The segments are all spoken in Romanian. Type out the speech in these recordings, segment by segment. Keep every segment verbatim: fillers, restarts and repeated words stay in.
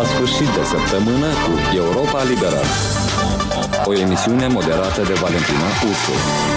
la sfârșit de săptămână cu Europa Liberă. O emisiune moderată de Valentina Ursu.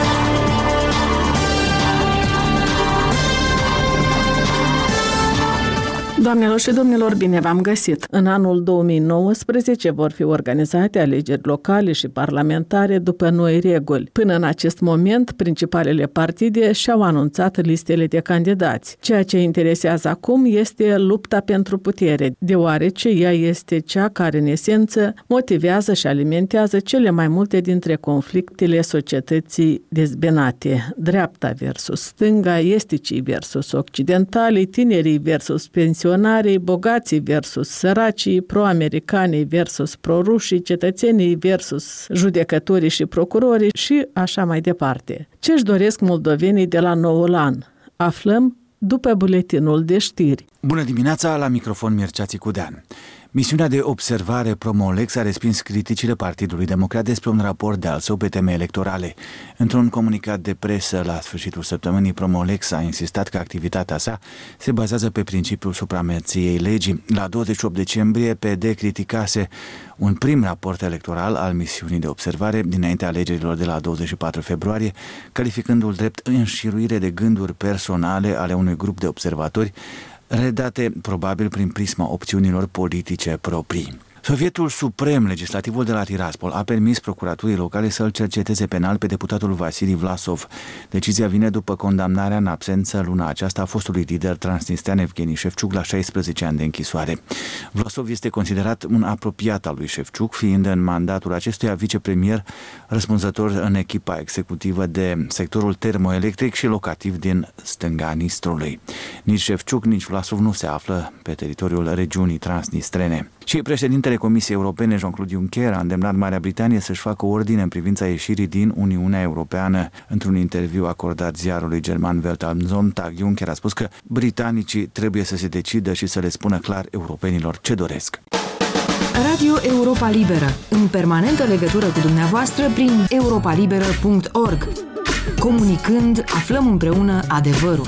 Doamnelor și domnilor, bine v-am găsit! În anul două mii nouăsprezece vor fi organizate alegeri locale și parlamentare după noi reguli. Până în acest moment, principalele partide și-au anunțat listele de candidați. Ceea ce interesează acum este lupta pentru putere, deoarece ea este cea care, în esență, motivează și alimentează cele mai multe dintre conflictele societății dezbinate. Dreapta versus stânga, esticii versus occidentalii, tinerii versus pensionarii, bogații versus săracii, pro-americanii versus pro-rușii, cetățenii versus judecătorii și procurorii și așa mai departe. Ce-și doresc moldovenii de la noul an? Aflăm după buletinul de știri. Bună dimineața, la microfon Mircea Țicudean. Misiunea de observare Promolex a respins criticile Partidului Democrat despre un raport de al său pe teme electorale. Într-un comunicat de presă la sfârșitul săptămânii, Promolex a insistat că activitatea sa se bazează pe principiul supremației legii. La douăzeci și opt decembrie, P D criticase un prim raport electoral al misiunii de observare dinaintea alegerilor de la douăzeci și patru februarie, calificându-l drept înșiruire de gânduri personale ale unui grup de observatori, redate probabil prin prisma opțiunilor politice proprii. Sovietul Suprem, legislativul de la Tiraspol, a permis procuraturii locale să-l cerceteze penal pe deputatul Vasili Vlasov. Decizia vine după condamnarea în absență luna aceasta a fostului lider transnistrean Evgeni Șefciuc la șaisprezece ani de închisoare. Vlasov este considerat un apropiat al lui Șefciuc, fiind în mandatul acestuia vicepremier răspunzător în echipa executivă de sectorul termoelectric și locativ din stânga Nistrului. Nici Șefciuc, nici Vlasov nu se află pe teritoriul regiunii transnistrene. Și președintele Comisiei Europene, Jean-Claude Juncker, a îndemnat Marea Britanie să-și facă ordine în privința ieșirii din Uniunea Europeană. Într-un interviu acordat ziarului german Welt am Sonntag, Juncker a spus că britanicii trebuie să se decidă și să le spună clar europenilor ce doresc. Radio Europa Liberă, în permanentă legătură cu dumneavoastră prin europa liberă punct org. Comunicând, aflăm împreună adevărul.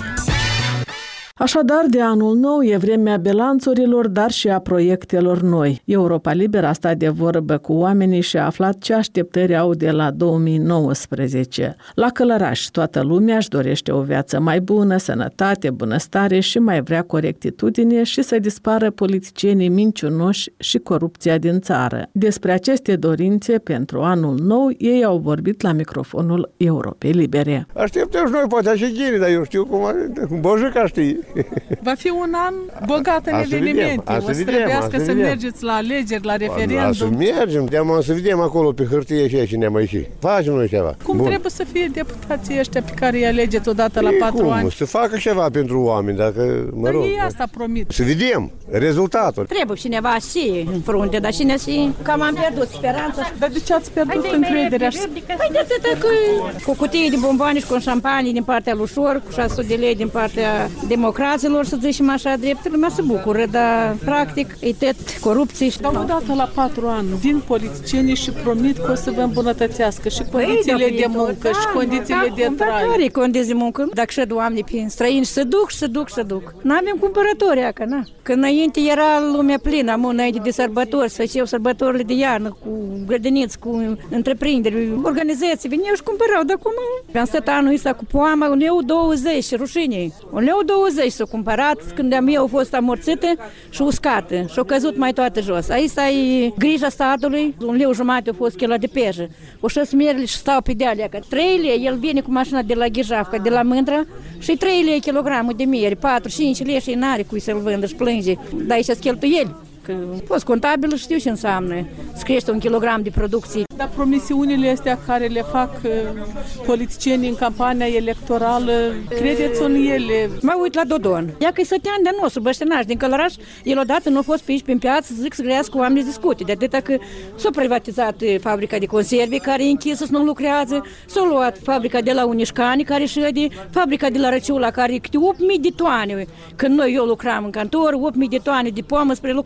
Așadar, de anul nou e vremea bilanțurilor, dar și a proiectelor noi. Europa Liberă a stat de vorbă cu oamenii și a aflat ce așteptări au de la două mii nouăsprezece. La Călăraș, toată lumea își dorește o viață mai bună, sănătate, bunăstare și mai vrea corectitudine și să dispară politicienii mincinoși și corupția din țară. Despre aceste dorințe pentru anul nou, ei au vorbit la microfonul Europei Libere. Așteptăm și noi, poate și ghini, dar eu știu cum, cum Bojuca știi. Va fi un an bogat în evenimente. O să trebuiască să mergeți la alegeri, la referendum. Să mergem, de-am să vedem acolo pe hârtie și cine mai ieși. Facem noi ceva. Cum Bun. Trebuie să fie deputații ăștia pe care îi alegeți odată la patru cum? ani? Să facă ceva pentru oameni, dacă, mă dar rog. ei asta promit. Să vedem rezultatul. Trebuie cineva și în frunte, dar cine și cam am pierdut speranța. Dar de ce ați pierdut încrederea? Păi de atâta că cu cutii de bomboane și cu șampanie din partea lui Șor, cu șase sute de lei din partea democraților, să zicem așa, drept, lumea se bucură, dar practic e tot corupție. Dar odată la patru ani vin politicienii și promit că o să vă îmbunătățească și condițiile păi, de muncă da, și condițiile da, de trai. Care condiții de muncă? Dacă și oameni prin străini se duc, se duc, se duc. N-avem cumpărători acă, na. Că înainte era lumea plină, am înainte de sărbători, să făceau sărbătorile de iarnă cu grădiniți, cu întreprinderi, organizații, veneau și cumpărau, dar acum am stat anul ăsta cu poama un leu douăzeci, rușine. Un leu douăzeci s-a cumpărat când am eu fost amorțită și uscată și au căzut mai toate jos. Aici e grija statului, un leu jumate a fost chila de pejă. O să merg și stau pe dealea, că trei lei, el vine cu mașina de la Ghijavca, de la Mândra și trei lei kilogramul de miere, patru cinci lei și n-are cui să-l vândă și plânge. Dar aici sunt cheltuieli. Că a fost contabil, știu ce înseamnă. Să crește un kilogram de producție. Dar promisiunile astea care le fac uh, politicienii în campania electorală, credeți în ele? Mă uit la Dodon. Ea că-i sătean de nostru, băștenaș din Călăraș, el odată nu a fost pe aici, pe piață, zic să grească cu oamenii discute. De atâta că s-a privatizat fabrica de conserve, care e închisă, nu lucrează, s-a luat fabrica de la Unișcani, care șede, fabrica de la Răciula, care e câte opt mii de toane. Când noi eu lucram în cantor, opt mii de toane de pomă spre lucra.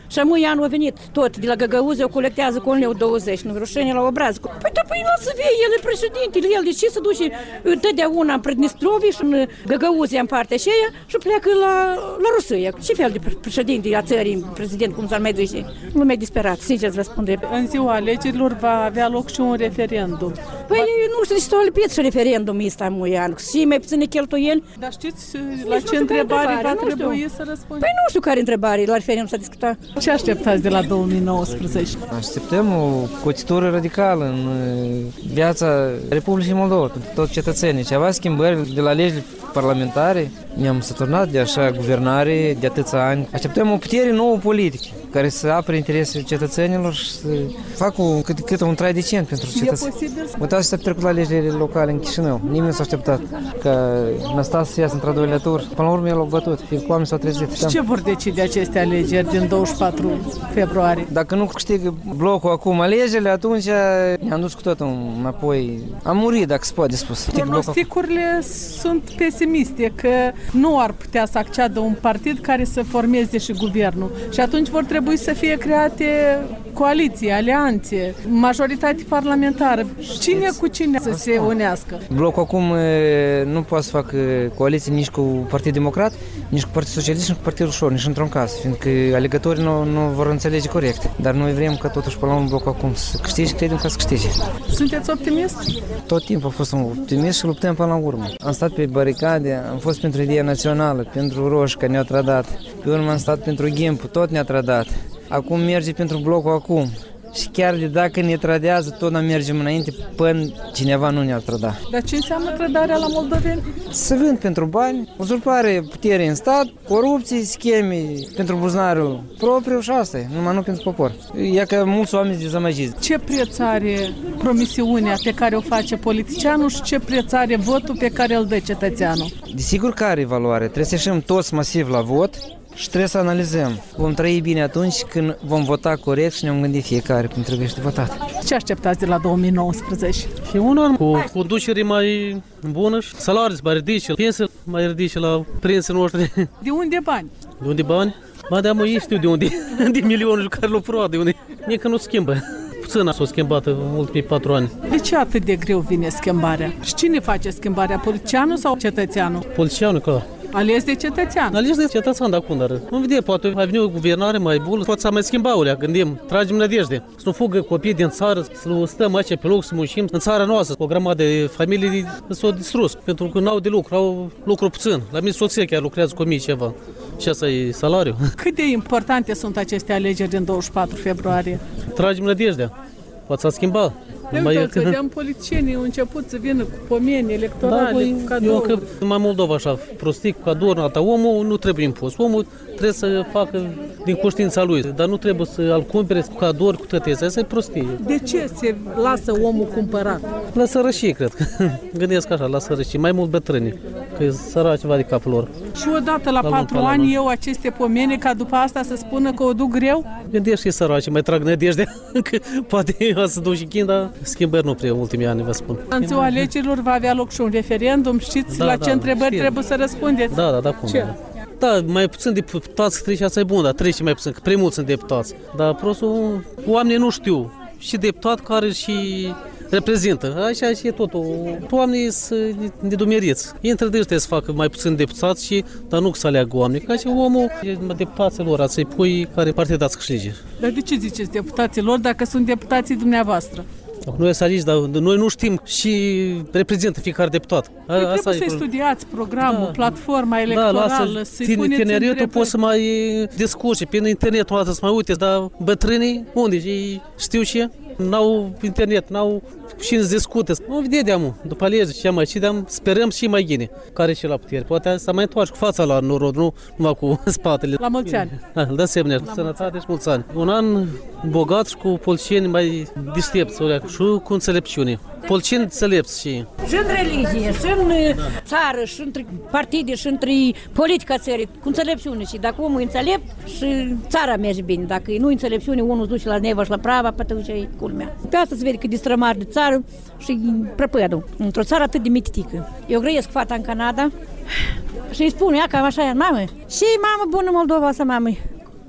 Și amui anul a venit tot, de la Găgăuze, o colectează cu un leu douăzeci, nu rușine la obraz. Păi da, păi lasă vie, el e președintele, el de ce se duce întotdeauna în Pridnistrovie și în Găgăuze, în partea aceea, și pleacă la, la Rusia. Ce fel de președinte a țării, prezident, cum s-ar mai duce? Lumea disperat, sincer răspunde. În ziua alegerilor va avea loc și un referendum. Păi nu știu, de ce s-a lipit și referendumul ăsta, mui an, și mai puține cheltuieli. Dar știți la ce întrebare va trebui să răspundem? Păi nu știu care întrebare, la referendum s-a discutat. Ce așteptați de la două mii nouăsprezece? Așteptăm o cotitură radicală în viața Republicii Moldova, pentru toți cetățenii. Ceva schimbări de la legile parlamentare. Ne-am săturnat de așa guvernare de atâția ani. Așteptăm o putere nouă politică care să apere interesele cetățenilor și să facă cât, cât un trai decent pentru cetățeni. Uitați ce s-a trecut la legile locale în Chișinău. Nimeni nu s-a așteptat ca Năstase să iasă într-a doilea tur. Până la urmă el a bătut, fiindcă oamenii s-au trezit. Și ce vor decide aceste alegeri din douăzeci și patru februarie? Dacă nu câștigă blocul acum alegerile, atunci ne-am dus cu totul înapoi. Am murit, dacă se poate spus. Pronosticurile sunt pesimiste, că nu ar putea să acceadă un partid care să formeze și guvernul. Și atunci vor trebui să fie create coaliții, alianțe, majoritate parlamentară. Cine cu cine să se unească? Blocul acum nu poate să facă coaliții nici cu Partidul Democrat, nici cu Partidul Socialist, nici cu Partidul Ușor, nici într-un caz, fiindcă alegătorii nu, nu vor înțelege corect. Dar noi vrem ca totuși până la un bloc acum să câștige, credem că să câștige. Sunteți optimist? Tot timpul a fost un optimist și luptăm până la urmă. Am stat pe baricade, am fost pentru ideea națională, pentru Roșca ne-au trădat, pe urmă am stat pentru Ghimpu, tot ne-a trădat. Acum merge pentru blocul acum. Și chiar de dacă ne trădează, tot nu mergem înainte până cineva nu ne-ar trăda. Dar ce înseamnă trădarea la moldoveni? Să vând pentru bani, uzurpare putere în stat, corupții, scheme pentru buzunarul propriu și asta e, numai nu pentru popor. E că mulți oameni se dezamăgiți. Ce preț are promisiunea pe care o face politicianul și ce preț are votul pe care îl dă cetățeanul? Desigur că are valoare, trebuie să ieșim toți masiv la vot. Și trebuie să analizăm. Vom trăi bine atunci când vom vota corect și ne-am gândit fiecare cum trebuie să votat. Ce așteptați de la două mii nouăsprezece? Și un an cu conducere mai bună și salarii mai ridice, pensii mai ridice la prinții noștri. De unde bani? De unde bani? Ba de-am ei știu de unde, de milionul care l-au furat, de unde. Nici că nu schimbă. Puțin s-a schimbat în ultimii patru ani. De ce atât de greu vine schimbarea? Și cine face schimbarea? Politicianul sau cetățeanul? Politicianul, clar. Ales de cetățean. Ales de cetățean de acum, dar nu vede, poate a venit o guvernare mai bună, poate să mai schimba ulea, gândim, tragem nădejde. Să nu fugă copiii din țară, să nu stăm aici pe loc, să muncim în țara noastră. O grămadă de familii s-au distrus, pentru că n-au de lucru, au lucru puțin. La mine soția chiar lucrează cu mii ceva. Și asta e salariu. Cât de importante sunt aceste alegeri din douăzeci și patru februarie? Tragem nădejdea. Poate s-a schimbat. Uitați, vedeam politicienii au început să vină cu pomeni electorale, da, cu cadouri. Eu că mai Moldova așa, prostic, cu cadouri, alta, omul nu trebuie impus. Omul trebuie să facă din conștiința lui, dar nu trebuie să-l cumpere cu cadouri, cu toate astea. Asta e prostie. De ce se lasă omul cumpărat? La sărășie, cred că. Gândesc așa, la sărășie. Mai mult bătrâni, că e săraci ceva de capul lor. Și odată la, la patru ani eu aceste pomeni, ca după asta să spună că o duc greu? Gândești că e săraci, mai trag nădejde, că poate să duc și chin, dar schimbări nu prea în ultimii ani, vă spun. În ziua alegerilor va avea loc și un referendum, știți da, la ce da, întrebări știu. Trebuie să răspundeți? Da, da, da, cum? Ce? Da, mai puțin deputați trece, asta e bun, dar trece mai puțin, că prea mulți sunt deputați. Dar prostul, oamenii nu știu și deputat care și reprezintă. Așa și e totul. Oamenii sunt nedumeriți. Ei între deci trebuie să facă mai puțin deputați, și, dar nu să aleagă oameni. Ca și omul, deputaților, să-i pui care partid ați câștige. Dar de ce ziceți deputaților dacă sunt deputații dumneavoastră? Noi să aici, dar noi nu știm și reprezintă fiecare deputat. Păi trebuie să-i studiați programul, da, platforma electorală, da, să-i puneți tineretul poți să mai discurce, pe internet o dată să mai uite, dar bătrânii, unde? Ei știu ce? N-au internet, n-au cine să discute. Nu vedeam, după alegeri și mai și deam, sperăm și mai bine. Care și la putere. Poate să mai întoarce cu fața la norod, nu numai cu spatele. La mulți ani. Da, de asemenea, cu sănătate și mulți ani. Un an bogat și cu politicieni mai deștepți, și cu înțelepciune. Politicieni înțelepți și... Și în religie, și în țară, și între partide, și între politica țării, cu înțelepciune. Și dacă omul e înțelept, și țara merge bine. Dacă nu înțelepciune, unul se duce la neva și la prava, pe atunci e culmea. Pe asta se vede că distrămar de țară și prăpădul. Într-o țară atât de mititică. Eu grăiesc fata în Canada și îi spun, ia cam așa, mamă, și mamă bună Moldova asta, mamă.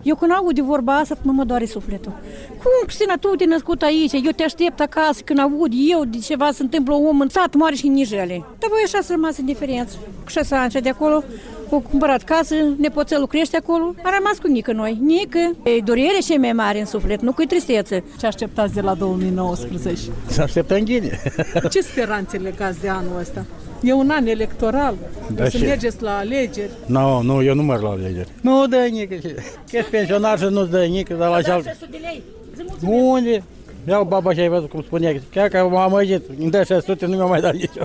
Eu când aud de vorba asta, mă, mă doare sufletul. Cum, Cristina, tu te-ai născut aici, eu te aștept acasă, când aud eu de ceva se întâmplă un om în sat mare și în Nijele. Dar voi așa să rămas indiferenți. Cu șase ani de acolo, au cumpărat casă, nepoțelul crește acolo, a rămas cu nică noi. Nică, e durere și mai mare în suflet, nu cu tristețe. Ce așteptați de la două mii nouăsprezece? Să așteptăm ghine. Ce speranțe legați de anul ăsta? E un an electoral, Da, o să și- mergeți la alegeri. Nu, nu, eu nu merg la alegeri. Nu dă nică. Ești pensionar și nu dă nică, dar la cealaltă. Unde? Iau baba și ai văzut cum spunea. Chiar că m-am amăgit. Îmi dă șase sute, nu mi-a mai dat nicio.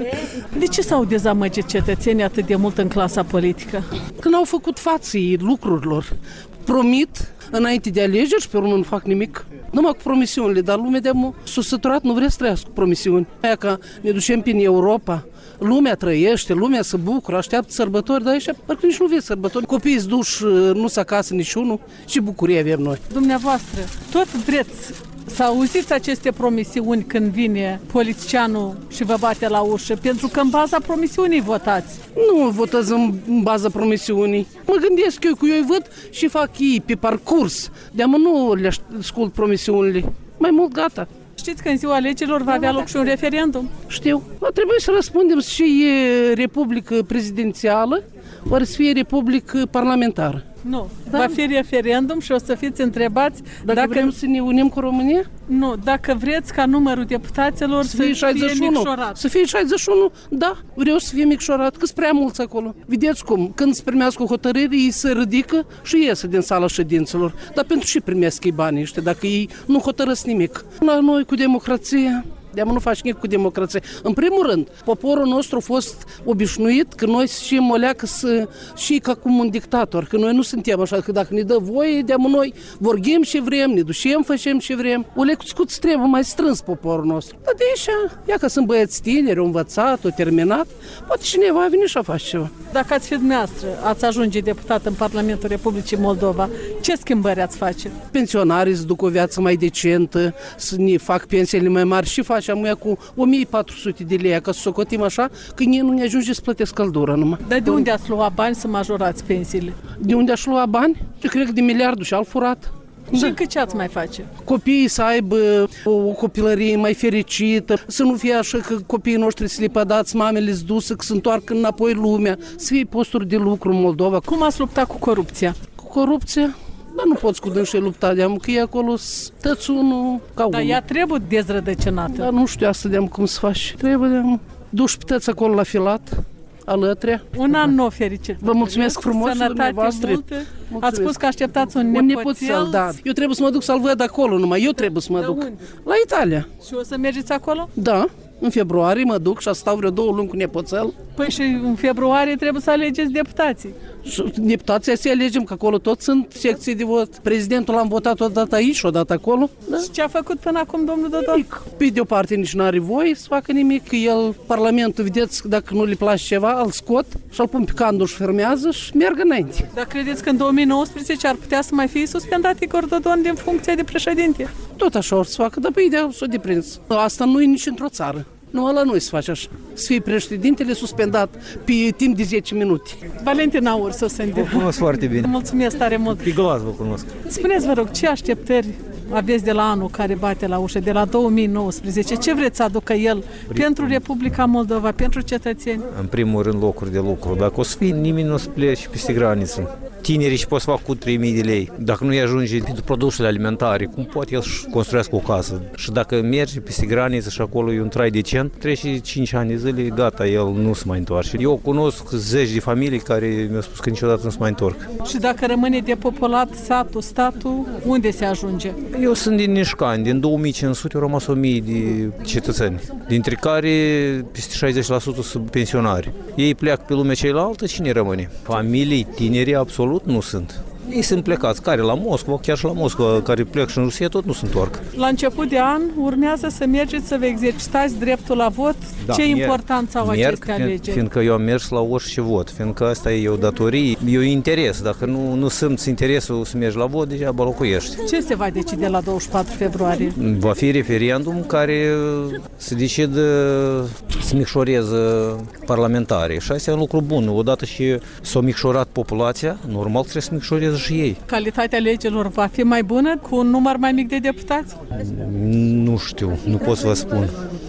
De ce s-au dezamăgit cetățenii atât de mult în clasa politică? Când au făcut față lucrurilor, promit înainte de alegeri și pe urmă nu fac nimic. Numai cu promisiunile, dar lumea de-am s-a săturat, nu vrea să trăiască cu promisiuni. Aia că ne ducem prin Europa, lumea trăiește, lumea se bucură, așteaptă sărbători, dar aici parcă nici nu vezi sărbători. Copiii se duși, nu se acasă niciunul și bucurie avem noi. Dumneavoastră, tot vreți să auziți aceste promisiuni când vine politicianul și vă bate la ușă, pentru că în baza promisiunii votați. Nu votez în baza promisiunii. Mă gândesc eu că eu îi văd și fac ei pe parcurs. De-amă nu le ascult promisiunile. Mai mult gata. Știți că în ziua alegerilor va avea loc și un referendum? Știu. Va trebui să răspundem și e republică prezidențială, ori să fie republică parlamentară. Nu. Da. Va fi referendum și o să fiți întrebați dacă, dacă vrem să ne unim cu România? Nu, dacă vreți ca numărul deputaților să, să fie, șaizeci și unu. micșorat. Să fie șaizeci și unu, da, vreau să fie micșorat, că-s prea mulți acolo. Vedeți cum, când se primească o hotărâre, ei se ridică și iese din sala ședințelor. Dar pentru ce primesc ei banii ăștia, dacă ei nu hotărăsc nimic? La noi cu democrația, de-amă nu faci nimic cu democrație. În primul rând, poporul nostru a fost obișnuit că noi și moleacă să și ca cum un dictator, că noi nu suntem așa, că dacă ne dă voie, de-amă noi vorbim ce vrem, ne ducem, facem ce vrem. O lecuscut trebuie mai strâns poporul nostru. Dar de aici, ia că sunt băieți tineri, au învățat, au terminat, poate cineva vine și a face ceva. Dacă ați fi dumneavoastră, ați ajunge deputat în Parlamentul Republicii Moldova, ce schimbări ați face? Pensionarii să duc o viață mai decentă, să ne fac pensiile mai mari și facem ea cu o mie patru sute de lei, ca să socotim așa, că ei nu ne ajunge să plătesc căldură numai. Dar de unde ați luat bani să majorați pensiile? De unde aș lua bani? Eu cred că de miliardul și-al furat. Și încă ce ați mai face? Copiii să aibă o copilărie mai fericită, să nu fie așa că copiii noștri să le pădați, mamele se dusă, că se întoarcă înapoi lumea, să fie posturi de lucru în Moldova. Cum ați luptat cu corupția? Cu corupția? Dar nu poți cu dânșii lupta, de-am că e acolo stăți unul ca unul. Dar ea trebuie dezrădăcinată. Dar nu știu asta de-am cum să faci. Trebuie de-am duși puteți acolo la filat, alătrea. Un an nou fericit. Vă mulțumesc frumos, sănătate multă. Ați spus că așteptați un, un nepoțel. nepoțel, da. Eu trebuie să mă duc să-l văd acolo numai, eu trebuie să mă de duc. Unde? La Italia. Și o să mergeți acolo? Da. În februarie mă duc și stau vreo două luni cu nepoțel. Păi și în februarie trebuie să alegeți deputații. Și deputații să alegem, că acolo tot sunt secții de vot. Prezidentul l-am votat odată aici și odată acolo. Da? Și ce a făcut până acum domnul Dodon? Nimic. Pe de o parte nici nu are voie să facă nimic, că el, Parlamentul, vedeți, dacă nu le place ceva, îl scot și îl pun pe candul și fermează și merg înainte. Dar credeți că în două mii nouăsprezece ar putea să mai fie suspendat Igor Dodon din funcția de președinte? Tot așa or să facă, dar pe ideea s-o deprins. Asta nu e nici într-o țară. Nu, la noi se face așa. Să fie președintele suspendat pe timp de zece minute. Valentina Ursu, sunt Vă cunosc foarte bine. Mulțumesc tare mult. Pe glas vă cunosc. Spuneți, vă rog, ce așteptări aveți de la anul care bate la ușă, de la două mii nouăsprezece? Ce vreți să aducă el Prim. pentru Republica Moldova, pentru cetățeni? În primul rând locuri de lucru. Dacă o să fie, nimeni nu o să plece peste graniță. Tinerii și pot să facă cu trei mii de lei. Dacă nu-i ajunge pentru produsele alimentare, cum poate el să construiască o casă? Și dacă merge peste graniță și acolo e un trai decent, trece cinci ani de zile, gata, el nu se mai întoarce. Eu cunosc zeci de familii care mi-au spus că niciodată nu se mai întorc. Și dacă rămâne depopulat satul, statul, unde se ajunge? Eu sunt din Nișcani, din două mii cinci sute au rămas o mie de cetățeni, dintre care peste șaizeci la sută sunt pensionari. Ei pleacă pe lumea cealaltă, cine rămâne? Familii, tineri, absolut nu sunt. Ei sunt plecați, care la Moscova, chiar și la Moscova, care plec și în Rusia, tot nu se întorc. La început de an urmează să mergeți să vă exercitați dreptul la vot. Da, ce importanță au merg, aceste alegeri? Fiindcă eu am mers la orice vot, fiindcă asta e o datorie, e un interes. Dacă nu, nu simți interesul să mergi la vot, degeaba locuiești. Ce se va decide la douăzeci și patru februarie? Va fi referendum care se decide să micșoreze parlamentarii. Și asta e un lucru bun. Odată și s-a micșorat populația, normal trebuie să micșoreze voteze și ei. Calitatea legilor va fi mai bună cu un număr mai mic de deputați? Nu știu, nu pot să vă spun.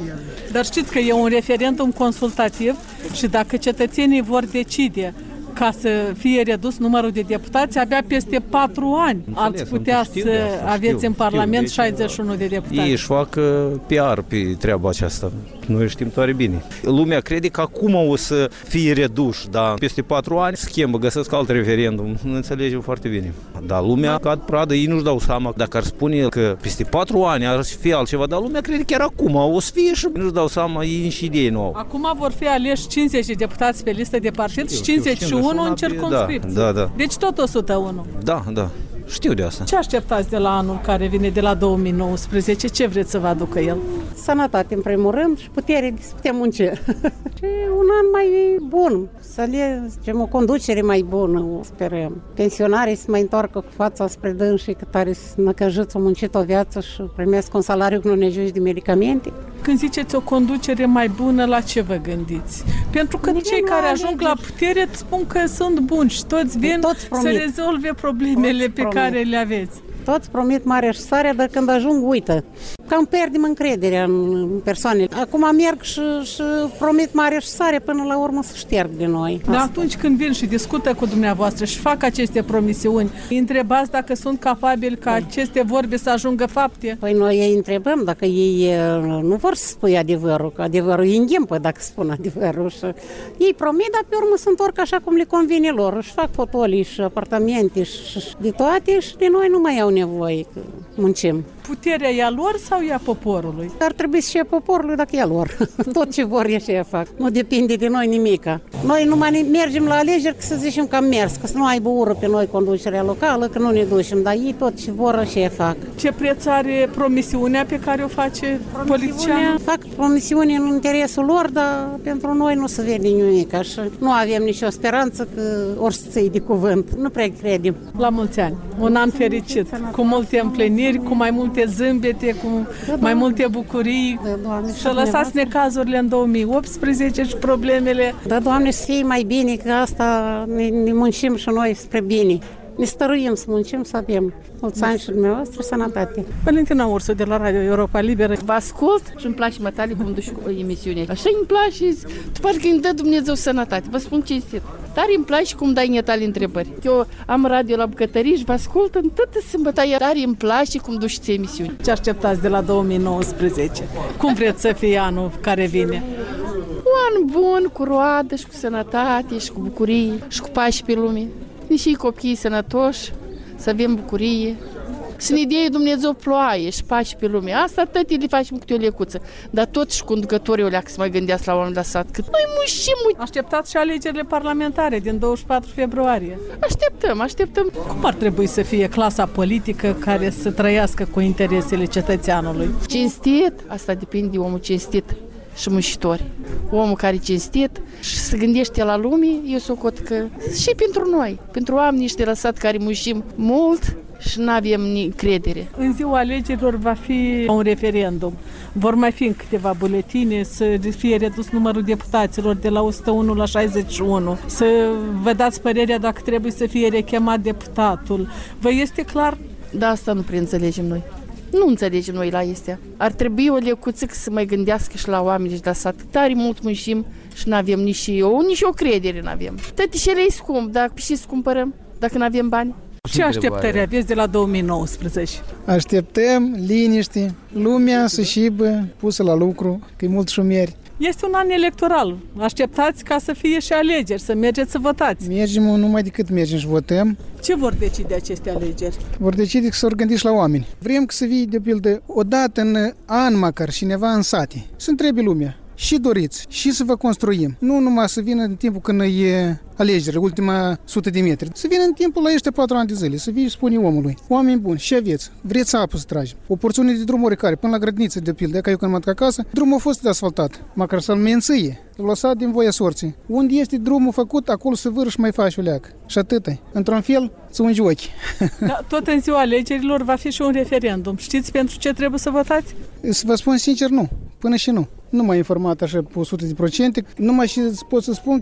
Dar știți că e un referendum consultativ și dacă cetățenii vor decide ca să fie redus numărul de deputați, abia peste patru ani ați putea să aveți în Parlament șaizeci și unu de deputați. Ei își fac P R pe treaba aceasta. Noi știm tare bine. Lumea crede că acum o să fie reduși, dar peste patru ani schimbă, găsesc alt referendum. Nu înțelegem foarte bine. Dar lumea cad pradă, ei nu-și dau seama dacă ar spune că peste patru ani ar fi altceva, dar lumea crede chiar acum o să fie și nu-și dau seama, ei și idei nu au. Acum vor fi aleși cincizeci de deputați pe listă de partid și cincizeci și unu în circumscripție. Da, da. Deci tot o sută unu. Da, da. Știu de asta. Ce așteptați de la anul care vine, de la două mii nouăsprezece? Ce vreți să vă aducă el? Sănătate, în primul rând, și putere să putem munci. Și un an mai bun, să le zicem, o conducere mai bună, sperăm. Pensionarii să mai întoarcă cu fața spre dânsii, că tare sunt năcăjiți, au muncit o viață și primesc un salariu că nu ne ajunge de medicamente. Când ziceți o conducere mai bună, la ce vă gândiți? Pentru că Nici cei care ajung la putere spun că sunt buni și toți vin toți să rezolve problemele toți pe promit. care le aveți. Toți promit mare și sare, dar când ajung, uită. Cam pierdem încrederea în persoane. Acum merg și, și promit mare și sare, până la urmă să șterg de noi. Dar atunci când vin și discută cu dumneavoastră și fac aceste promisiuni, îi întrebați dacă sunt capabili ca aceste vorbe să ajungă fapte? Păi noi îi întrebăm dacă ei nu vor să spui adevărul, că adevărul îi înghimpă dacă spun adevărul. Și ei promit, dar pe urmă se întorc așa cum le convine lor. Își fac fotolii și apartamente și de toate și de noi nu mai au nevoie, că muncim. Puterea e a lor sau e a poporului? Ar trebui să fie poporului dacă e a lor. Tot ce vor e și fac. Nu depinde de noi nimica. Noi numai mergem la alegeri că să zicem că am mers, că să nu aibă ură pe noi conducerea locală, că nu ne ducem, dar ei tot ce vor și fac. Ce preț are promisiunea pe care o face politicianul? Fac promisiuni în interesul lor, dar pentru noi nu se vede nimic. Și nu avem nicio speranță că ori să ții de cuvânt. Nu prea credem. La mulți ani. Un an fericit, cu multe împliniri, cu mai multe zâmbete, cu da, mai multe bucurii. Da, Doamne, și lăsați necazurile în două mii optsprezece și problemele. Da, Doamne, să fie mai bine, că asta ne, ne muncim și noi spre bine. Ne stăruim să muncim, să avem mulți ani și dumneavoastră, sănătate. Valentina Ursu de la Radio Europa Liberă. Vă ascult și îmi place mătale cum duci cu emisiune. Așa îmi place, tu parcă îmi dă Dumnezeu sănătate. Vă spun cinstit. Tare îmi place cum dai netale întrebări. Eu am radio la bucătărie și vă ascult în toată sâmbătă. Tare îmi place cum duci emisiuni. Ce așteptați de la două mii nouăsprezece? Cum vreți să fie anul care vine? Un an bun, cu roadă și cu sănătate și cu bucurie și cu pași pe lume. Și copiii sănătoși, să avem bucurie. Să ne dea Dumnezeu ploaie și pace pe lume. Asta tot le facem câte o lecuță. Dar tot și conducătorii o leacă să mai gândească la oameni la sat. Cât noi mușim. Așteptați și alegerile parlamentare din douăzeci și patru februarie. Așteptăm, așteptăm. Cum ar trebui să fie clasa politică care să trăiască cu interesele cetățeanului? Cinstit, asta depinde de omul cinstit și muncitori. Omul care e cinstit și se gândește la lume, eu socot că și pentru noi, pentru oamenii ăștia lăsat care muncim mult și nu avem încredere. În ziua alegerilor va fi un referendum. Vor mai fi în câteva buletine să fie redus numărul deputaților de la o sută unu la șaizeci și unu. Să vă dați părerea dacă trebuie să fie rechemat deputatul. Vă este clar? Da, asta nu prea înțelegem noi. Nu înțelegem noi la astea. Ar trebui o lecuță să mai gândească și la oameni și la sat. Tare mult muncim și nu avem nici eu, nici o credere nu avem. Toate cele e scump, dar și să cumpărăm dacă nu avem bani. Ce așteptări aveți de la două mii nouăsprezece? Așteptăm liniște, lumea să șibă, pusă la lucru, că e mult șomeri. Este un an electoral. Așteptați ca să fie și alegeri, să mergeți să votați. Mergem numai decât mergem și votăm. Ce vor decide aceste alegeri? Vor decide că să organizezi la oameni. Vrem să fie, de pildă, odată în an măcar cineva în sate. Să întrebe lumea. Și doriți, și să vă construim. Nu numai să vină în timpul când e alegere, ultima sută de metri. Să vină în timpul la ăștia patru ani de zile, să vii și spune omului. Oameni buni, ce aveți? Vreți apă să tragem? O porțiune de drumuri care, până la grădiniță, de pildă, ca eu când m-am dat acasă, drumul a fost asfaltat, măcar să-l menție. L-a lăsat din voia sorții. Unde este drumul făcut, acolo să vâră și mai faci o leacă. Și atâta. Într-un fel, să ungi ochii. Da, tot în ziua alegerilor va fi și un referendum. Știți pentru ce trebuie să votați? Să vă spun sincer, nu. Până și nu. Nu m-am informat așa pe o sută de procente. Numai și pot să spun că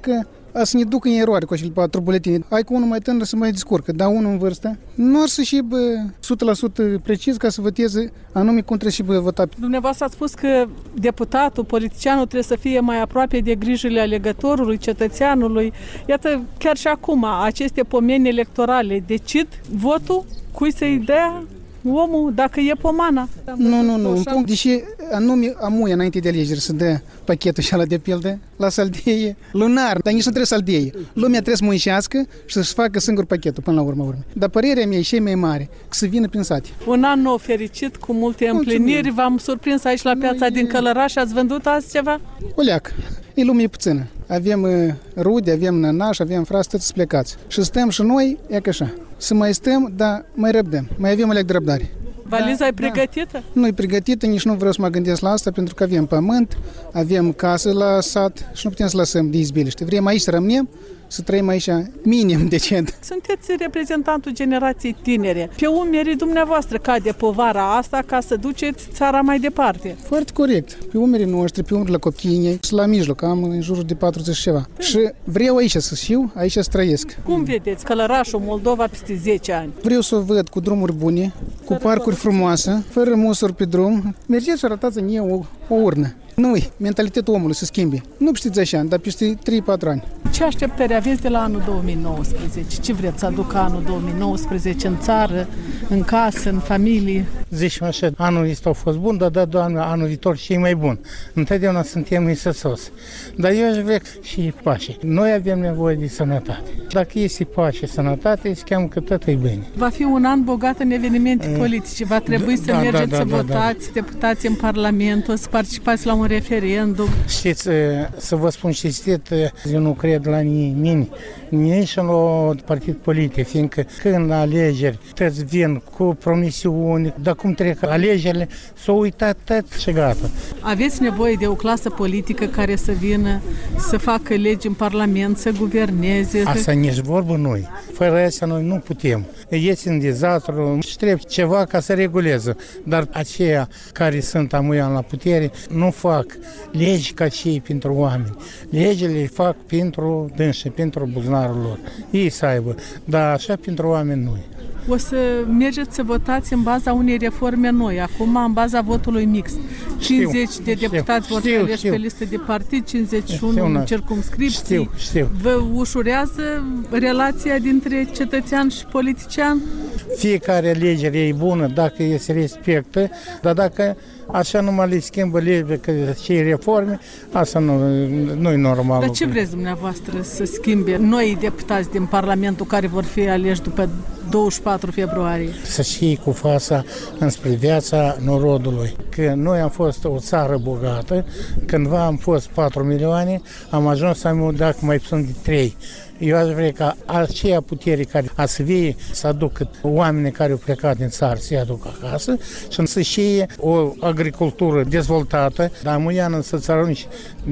a să ne ducă în eroare cu acele patru buletine. Hai cu unul mai tânăr să mai descurcă, dar unul în vârstă nu ar să și bă, o sută la sută precis ca să voteze anume cum trebuie și bă, vota. Dumneavoastră ați spus că deputatul, politicianul trebuie să fie mai aproape de grijile alegătorului, cetățeanului. Iată, chiar și acum, aceste pomeni electorale decid votul, cui să-i dea omul, dacă e pomana. Nu, nu, nu, un punct, deși anume amuie înainte de alegeri să dea pachetul și ala de pildă la saldeie lunar, dar nici nu trebuie saldeie. Lumea trebuie să muncească și să-și facă singur pachetul până la urmă urmă. Dar părerea mea e și mai mare, că să vină prin sate. Un an nou fericit, cu multe împliniri. V-am surprins aici la piața din Călăraș. Ați vândut azi ceva? O leacă. E lume puțină. Avem rude, avem nănași, avem frați, toți plecați. Și stăm și noi, e ca așa. Să mai stăm, dar mai răbdăm. Mai avem o leacă de răbdare. Valiza da, e pregătită? Da. Nu e pregătită, nici nu vreau să mă gândesc la asta, pentru că avem pământ, avem casă la sat și nu putem să lăsăm de izbiliște. Vrem aici să rămânem, să trăim aici minim decent. Sunteți reprezentantul generației tinere. Pe umerii dumneavoastră cade povara asta ca să duceți țara mai departe. Foarte corect. Pe umerii noștri, pe umerii la copiii, și la mijloc, am în jurul de patruzeci și ceva. Și vreau aici să fiu, aici să trăiesc. Cum vedeți Călărașul, Moldova peste zece ani? Vreau să o văd cu drumuri bune, cu parcuri frumoase, fără musuri pe drum. Mergeți și arătați în eu o, o urnă. Nu-i mentalitatea omului să schimbe. Nu știți așa, dar peste trei patru ani. Ce așteptări aveți de la anul două mii nouăsprezece? Ce vreți să aducă anul două mii nouăsprezece în țară, în casă, în familie? Zicem așa, anul este a fost bun, dar da, Doamne, anul viitor și e mai bun. Întotdeauna suntem însăsos. Dar eu aș vrea și pace. Noi avem nevoie de sănătate. Dacă este pace, sănătate, se cheamă că tot e bine. Va fi un an bogat în evenimente politice. Va trebui da, să da, mergeți da, da, să votați da, da. deputați în Parlament, să participați la un referendum. Știți, să vă spun cinstit, eu nu cred la nimeni, nici la partid politic, fiindcă când alegeri toți vin cu promisiuni, dar cum trec alegerile, s-au uitat tot și gata. Aveți nevoie de o clasă politică care să vină, să facă legi în Parlament, să guverneze? Asta nici vorbă noi. Fără asta noi nu putem. Este în dezastru și trebuie ceva ca să reguleze. Dar aceia care sunt amuian la putere nu fac legi ca cei pentru oameni. Legile le fac pentru dânsi, pentru buzunarul lor. Ei să aibă, dar așa pentru oameni nu. O să mergeți să votați în baza unei reforme noi, acum în baza votului mixt. cincizeci știu, de deputați știu, vor fi aleși pe listă de partid, cincizeci și unu în circumscripții. Știu, știu. Vă ușurează relația dintre cetățean și politician? Fiecare alegere e bună dacă se respectă, dar dacă așa numai le schimbă legile, că și reforme, asta nu, nu e normal. Dar ce vreți dumneavoastră să schimbe noi deputați din Parlamentul care vor fi aleși după douăzeci și patru februarie? Să știi cu fața înspre viața norodului. Că noi am fost o țară bogată, cândva am fost patru milioane, am ajuns să am dacă mai sunt de trei. Eu aș vrea ca aceea putere care a să vie să aducă oamenii care au plecat din țară să-i aducă acasă și să știe o agricultură dezvoltată, dar muiană să-ți arunci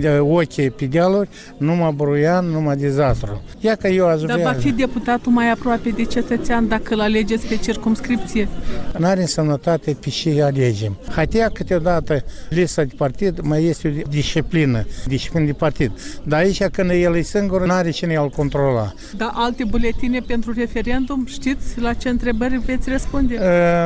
ochii pe dealuri, numai bruian, numai dezastru. Ia că eu aș vrea... Dar va fi deputatul mai aproape de cetățean dacă îl alegeți pe circumscripție? N-are însemnătate pe ce alegem. Hatea câteodată lista de partid mai este o disciplină, disciplină de partid. Dar aici când el e singur, n-are cine îl controla. Dar alte buletine pentru referendum, știți la ce întrebări veți răspunde?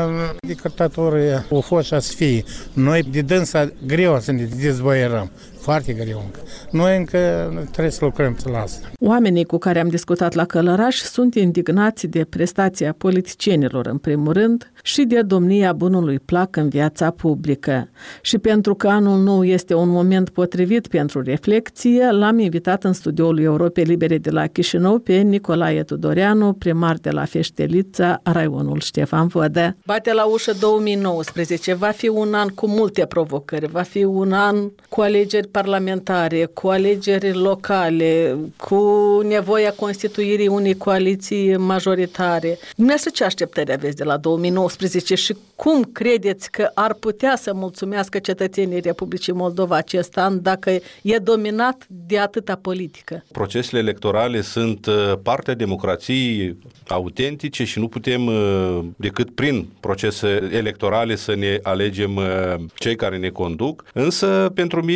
Dictatorul o fost și a să fie. Noi de dânsa greu să ne dezbăierăm. Foarte greu încă. Noi încă trebuie să lucrăm la asta. Oamenii cu care am discutat la Călăraș sunt indignați de prestația politicienilor în primul rând și de domnia bunului plac în viața publică. Și pentru că anul nou este un moment potrivit pentru reflecție, l-am invitat în studioul Europei Libere de la Chișinău pe Nicolae Tudoreanu, primar de la Feștelița, raionul Ștefan Vodă. Bate la ușă două mii nouăsprezece, va fi un an cu multe provocări, va fi un an cu alegeri parlamentare, cu alegeri locale, cu nevoia constituirii unei coaliții majoritare. Dumneavoastră ce așteptări aveți de la două mii nouăsprezece și cum credeți că ar putea să mulțumească cetățenii Republicii Moldova acest an dacă e dominat de atâta politică? Procesele electorale sunt partea democrației autentice și nu putem decât prin procese electorale să ne alegem cei care ne conduc. Însă, pentru mine,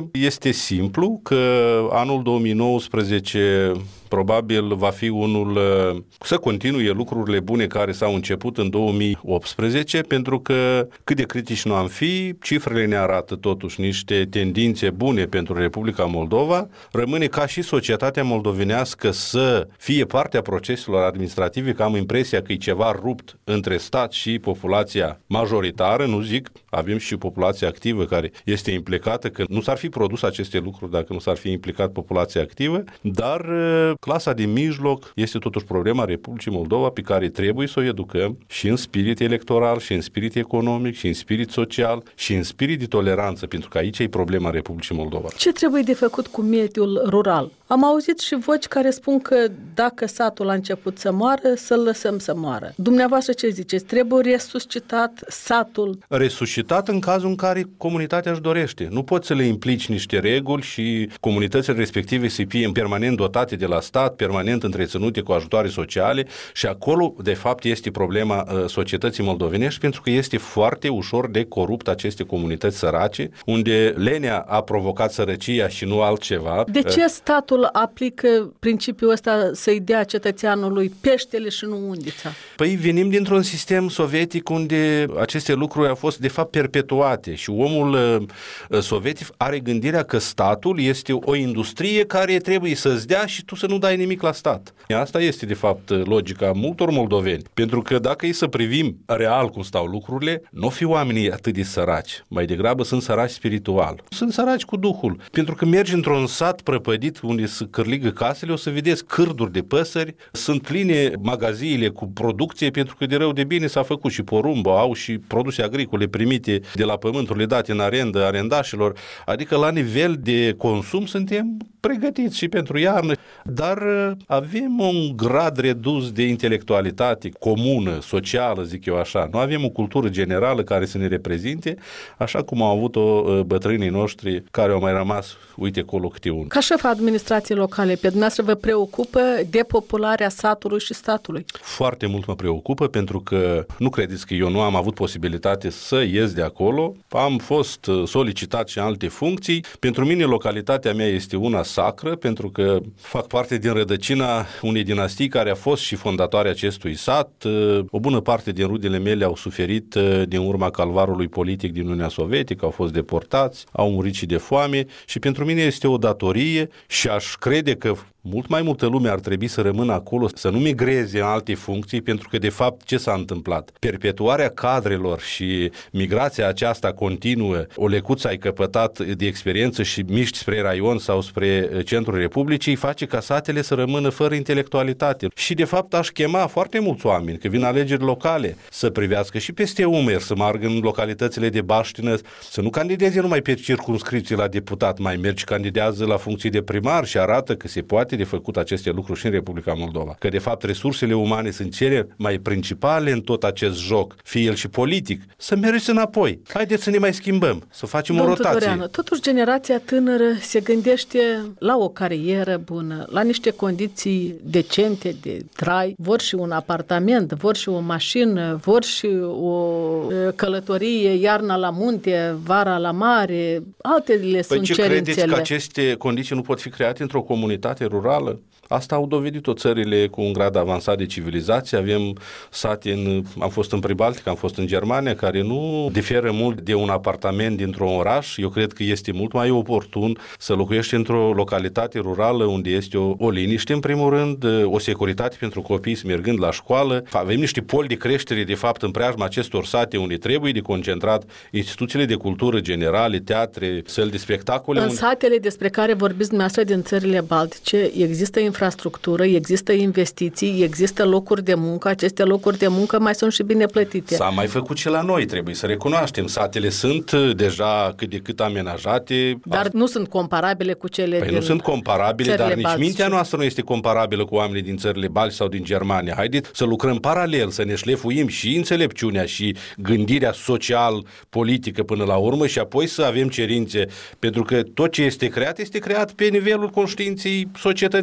este simplu că anul două mii nouăsprezece probabil va fi unul să continue lucrurile bune care s-au început în două mii optsprezece, pentru că cât de critici nu am fi, cifrele ne arată totuși niște tendințe bune pentru Republica Moldova. Rămâne ca și societatea moldovenească să fie partea proceselor administrative, că am impresia că e ceva rupt între stat și populația majoritară, nu zic, avem și populația activă care este implicată, că nu s-ar fi produs aceste lucruri dacă nu s-ar fi implicat populația activă, dar clasa de mijloc este totuși problema Republicii Moldova pe care trebuie să o educăm și în spirit electoral, și în spirit economic, și în spirit social, și în spirit de toleranță, pentru că aici e problema Republicii Moldova. Ce trebuie de făcut cu mediul rural? Am auzit și voci care spun că dacă satul a început să moară, să-l lăsăm să moară. Dumneavoastră ce ziceți? Trebuie resuscitat satul? Resuscitat în cazul în care comunitatea își dorește. Nu poți să le implici niște reguli și comunitățile respective să fie permanent dotate de la stat, permanent întreținute cu ajutoare sociale, și acolo, de fapt, este problema uh, societății moldovenești, pentru că este foarte ușor de corupt aceste comunități sărace, unde lenea a provocat sărăcia și nu altceva. De ce statul aplică principiul ăsta să-i dea cetățeanului peștele și nu undița? Păi venim dintr-un sistem sovietic unde aceste lucruri au fost, de fapt, perpetuate și omul uh, sovietic are gândirea că statul este o industrie care trebuie să-ți dea și tu să nu dai nimic la stat. Asta este, de fapt, logica multor moldoveni. Pentru că dacă e să privim real cum stau lucrurile, nu fi oamenii atât de săraci. Mai degrabă sunt săraci spiritual. Sunt săraci cu Duhul. Pentru că mergi într-un sat prăpădit unde se cârligă casele, o să vedeți cârduri de păsări, sunt pline magaziile cu producție, pentru că de rău de bine s-a făcut și porumb, au și produse agricole primite de la pământurile date în arendă arendașilor. Adică la nivel de consum suntem pregătiți și pentru iarnă, dar avem un grad redus de intelectualitate comună, socială, zic eu așa. Nu avem o cultură generală care să ne reprezinte, așa cum au avut-o bătrânii noștri care au mai rămas, uite, acolo câte unul. Ca șef administrației locale, pe dumneavoastră vă preocupă depopularea satului și statului? Foarte mult mă preocupă, pentru că nu credeți că eu nu am avut posibilitate să ies de acolo. Am fost solicitat și în alte funcții. Pentru mine localitatea mea este una sacră, pentru că fac parte din rădăcina unei dinastii care a fost și fondatoarea acestui sat. O bună parte din rudele mele au suferit din urma calvarului politic din Uniunea Sovietică, au fost deportați, au murit și de foame și pentru mine este o datorie și aș crede că mult mai multă lume ar trebui să rămână acolo, să nu migreze în alte funcții, pentru că, de fapt, ce s-a întâmplat? Perpetuarea cadrelor și migrația aceasta continuă, o lecuță ai căpătat de experiență și miști spre raion sau spre centrul Republicii, face ca satele să rămână fără intelectualitate. Și, de fapt, aș chema foarte mulți oameni, că vin alegeri locale, să privească și peste umeri, să meargă în localitățile de baștină, să nu candideze numai pe circumscripții la deputat, mai mergi, candidează la funcții de primar și arată că se poate de făcut aceste lucruri și în Republica Moldova. Că, de fapt, resursele umane sunt cele mai principale în tot acest joc, fie el și politic. Să mergeți înapoi. Haideți să ne mai schimbăm, să facem Domnul o rotație. Tudoreanu, totuși, generația tânără se gândește la o carieră bună, la niște condiții decente de trai. Vor și un apartament, vor și o mașină, vor și o călătorie, iarna la munte, vara la mare, altele păi sunt ce cerințele. Credeți că aceste condiții nu pot fi create într-o comunitate rurală? Asta au dovedit-o țările cu un grad avansat de civilizație. Avem sate, în, am fost în Pribaltic, am fost în Germania, care nu diferă mult de un apartament dintr-un oraș. Eu cred că este mult mai oportun să locuiești într-o localitate rurală unde este o, o liniște, în primul rând, o securitate pentru copii mergând la școală. Avem niște poli de creștere, de fapt, în preajma acestor sate unde trebuie de concentrat instituțiile de cultură generale, teatre, săli de spectacole. În unde... satele despre care vorbiți dumneavoastră din țările baltice, există infrastructură, există investiții, există locuri de muncă, aceste locuri de muncă mai sunt și bine plătite. S-a mai făcut și la noi, trebuie să recunoaștem. Satele sunt deja cât de cât amenajate. Dar nu sunt comparabile cu cele păi din nu sunt comparabile, dar nici baltice. mintea noastră nu este comparabilă cu oamenii din țările baltice sau din Germania. Haideți să lucrăm paralel, să ne șlefuim și înțelepciunea și gândirea social-politică până la urmă și apoi să avem cerințe, pentru că tot ce este creat este creat pe nivelul conștiinței societății noastre.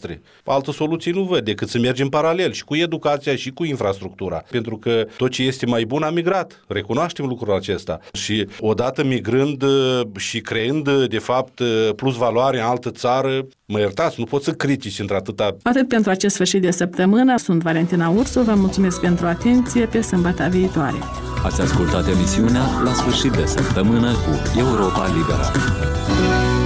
noastre. Altă soluție nu văd decât să mergem paralel și cu educația și cu infrastructura. Pentru că tot ce este mai bun a migrat. Recunoaștem lucrul acesta. Și odată migrând și creând, de fapt, plus valoare în altă țară, mă iertați, nu pot să critici într-atâta. Atât pentru acest sfârșit de săptămână. Sunt Valentina Ursu, vă mulțumesc pentru atenție, pe sâmbătă viitoare. Ați ascultat emisiunea La sfârșit de săptămână cu Europa Liberă.